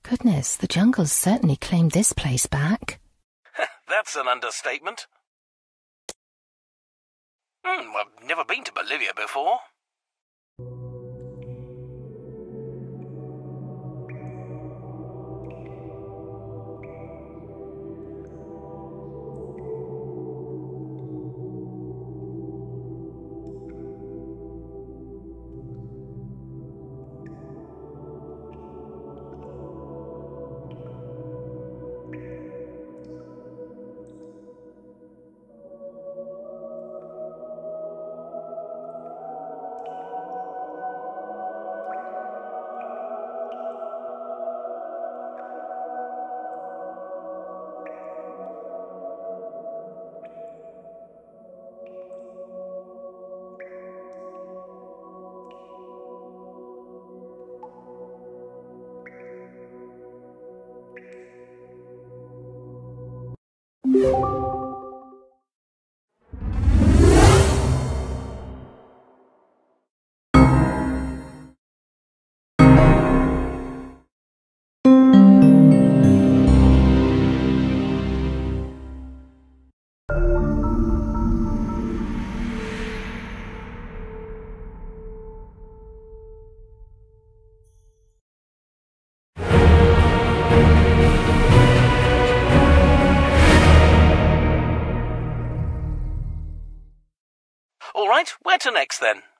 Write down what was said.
Goodness, the jungle's certainly claimed this place back. That's an understatement. I've never been to Bolivia before. All right, where to next then?